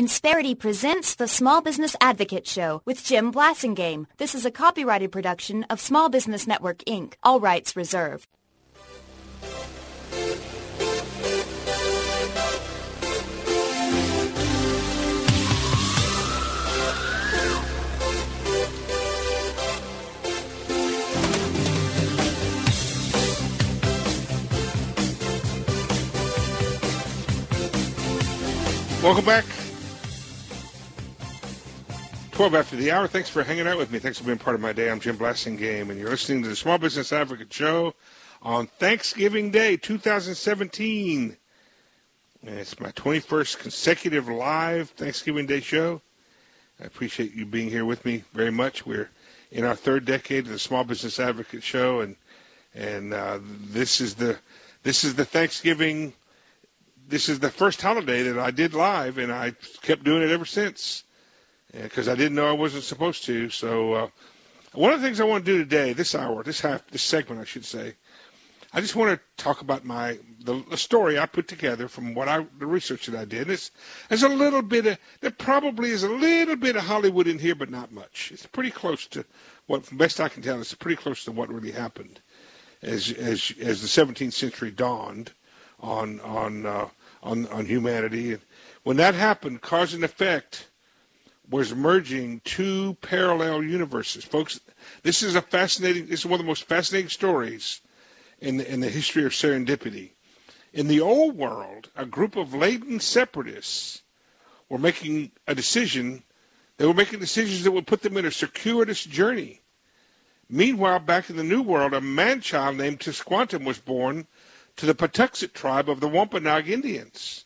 Insperity presents the Small Business Advocate Show with Jim Blasingame. This is a copyrighted production of Small Business Network, Inc., all rights reserved. Welcome back. 12 after the hour. Thanks for hanging out with me. Thanks for being part of my day. I'm Jim Blasingame, and you're listening to the Small Business Advocate Show on Thanksgiving Day, 2017. And it's my 21st consecutive live Thanksgiving Day show. I appreciate you being here with me very much. We're in our third decade of the Small Business Advocate Show, and this is the Thanksgiving. This is the first holiday that I did live, and I kept doing it ever since because I didn't know I wasn't supposed to. So one of the things I want to do today, this segment, I should say, I just want to talk about the story I put together from the research that I did. There's a little bit of, there probably is a little bit of Hollywood in here, but not much. It's pretty close to what, from best I can tell, it's pretty close to what really happened as the 17th century dawned on humanity. And when that happened, cause and effect was merging two parallel universes. Folks, this is one of the most fascinating stories in the history of serendipity. In the old world, a group of latent separatists were making a decision. They were making decisions that would put them in a circuitous journey. Meanwhile, back in the New World, a man-child named Tisquantum was born to the Patuxet tribe of the Wampanoag Indians.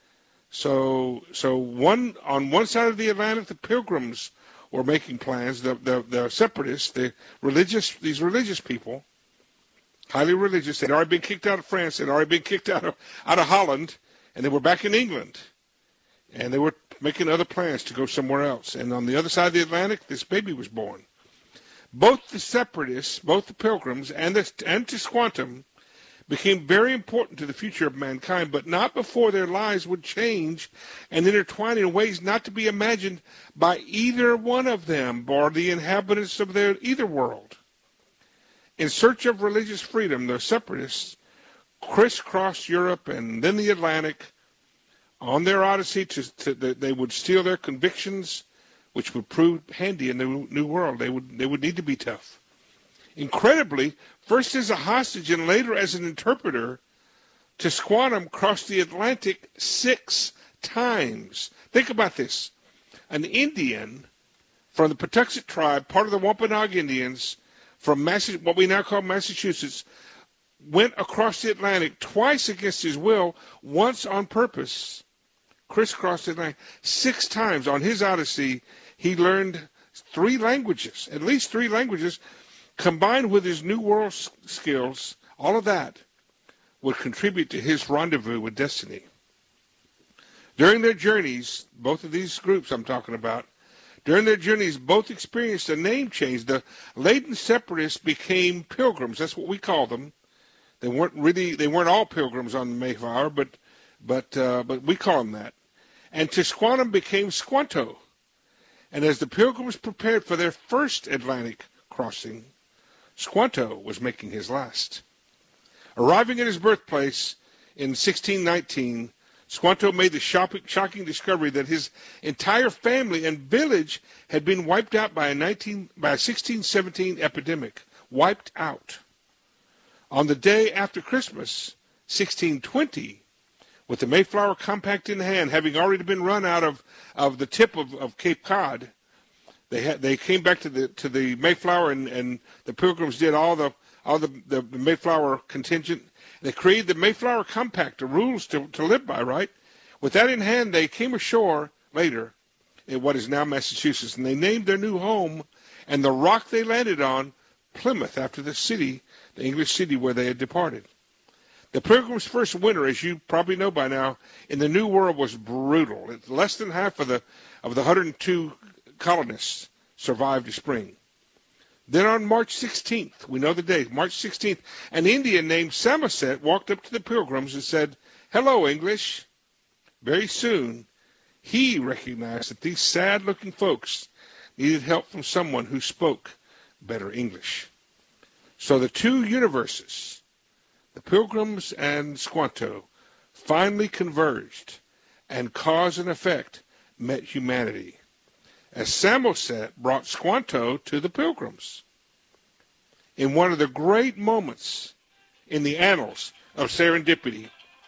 So on one side of the Atlantic, the Pilgrims were making plans. The separatists, these religious people, highly religious. They'd already been kicked out of France. They'd already been kicked out of Holland, and they were back in England. And they were making other plans to go somewhere else. And on the other side of the Atlantic, this baby was born. Both the separatists, both the Pilgrims and Tisquantum, became very important to the future of mankind, but not before their lives would change and intertwine in ways not to be imagined by either one of them or the inhabitants of either world. In search of religious freedom, the separatists crisscrossed Europe and then the Atlantic. On their odyssey, they would steal their convictions, which would prove handy in the New World. They would need to be tough. Incredibly, first as a hostage and later as an interpreter, Tisquantum crossed the Atlantic 6 times. Think about this. An Indian from the Patuxet tribe, part of the Wampanoag Indians, from what we now call Massachusetts, went across the Atlantic twice against his will, once on purpose, crisscrossed the Atlantic 6 times. On his odyssey, he learned at least three languages, combined with his New World skills. All of that would contribute to his rendezvous with destiny. During their journeys, both of these groups I'm talking about, during their journeys, both experienced a name change. The latent separatists became pilgrims. That's what we call them. They weren't all pilgrims on the Mayflower, but we call them that. And Tisquantum became Squanto. And as the pilgrims prepared for their first Atlantic crossing, Squanto was making his last. Arriving at his birthplace in 1619, Squanto made the shocking discovery that his entire family and village had been wiped out by a 1617 epidemic. Wiped out. On the day after Christmas, 1620, with the Mayflower Compact in hand, having already been run out of the tip of Cape Cod, they came back to the Mayflower, and the Pilgrims did all the Mayflower contingent. They created the Mayflower Compact, the rules to live by, right? With that in hand, they came ashore later in what is now Massachusetts, and they named their new home and the rock they landed on Plymouth, after the city, the English city where they had departed. The Pilgrims' first winter, as you probably know by now, in the New World was brutal. Less than half of the 102 colonists survived the spring. Then on March 16th, we know the date, March 16th, an Indian named Samoset walked up to the Pilgrims and said, "Hello, English." Very soon, He recognized that these sad-looking folks needed help from someone who spoke better English. So the two universes, the Pilgrims and Squanto, finally converged, and cause and effect met humanity, as Samoset brought Squanto to the Pilgrims. In one of the great moments in the annals of serendipity,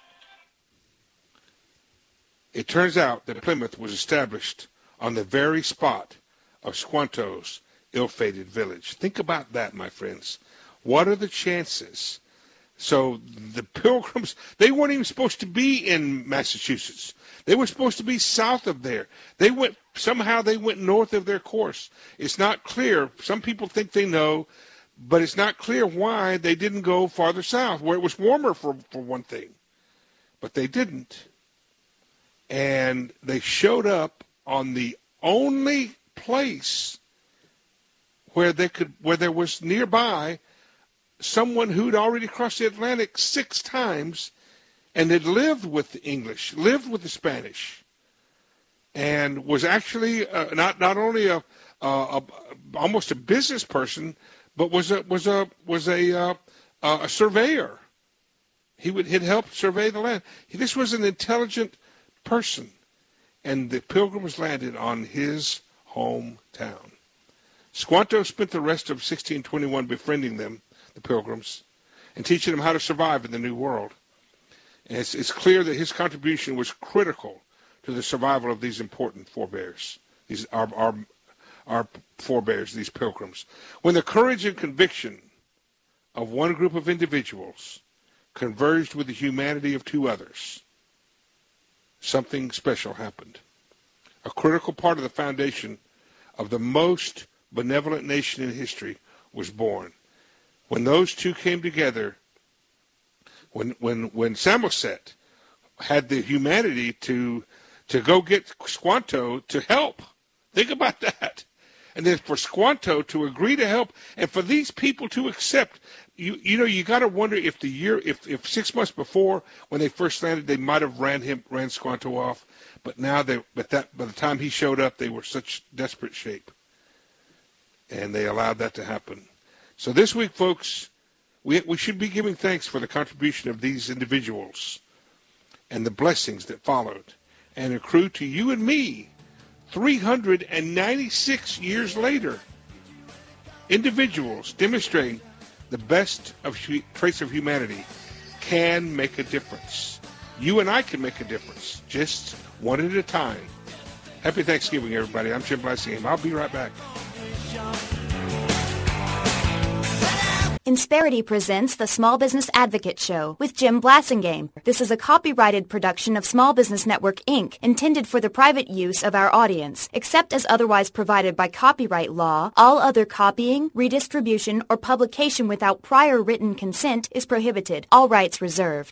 it turns out that Plymouth was established on the very spot of Squanto's ill-fated village. Think about that, my friends. What are the chances? So the Pilgrims, they weren't even supposed to be in Massachusetts. They were supposed to be south of there. Somehow they went north of their course. It's not clear. Some people think they know, but it's not clear why they didn't go farther south, where it was warmer for one thing. But they didn't. And they showed up on the only place where there was nearby someone who'd already crossed the Atlantic 6 times and had lived with the English, lived with the Spanish, and was actually not only almost a business person, but was a surveyor. He'd helped survey the land. This was an intelligent person, and the Pilgrims landed on his hometown. Squanto spent the rest of 1621 befriending them, the Pilgrims, and teaching them how to survive in the New World. And it's clear that his contribution was critical to the survival of these important forebears, our forebears, these Pilgrims. When the courage and conviction of one group of individuals converged with the humanity of two others, something special happened. A critical part of the foundation of the most benevolent nation in history was born. When those two came together, when Samoset had the humanity to go get Squanto to help, think about that. And then for Squanto to agree to help, and for these people to accept, you got to wonder if if 6 months before when they first landed, they might have ran Squanto off, but now by the time he showed up, they were such desperate shape, and they allowed that to happen. So this week, folks, we should be giving thanks for the contribution of these individuals and the blessings that followed and accrue to you and me 396 years later. Individuals demonstrating the best of traits of humanity can make a difference. You and I can make a difference, just one at a time. Happy Thanksgiving, everybody. I'm Jim Blassingame. I'll be right back. Insperity presents the Small Business Advocate Show with Jim Blassingame. This is a copyrighted production of Small Business Network, Inc., intended for the private use of our audience. Except as otherwise provided by copyright law, all other copying, redistribution, or publication without prior written consent is prohibited. All rights reserved.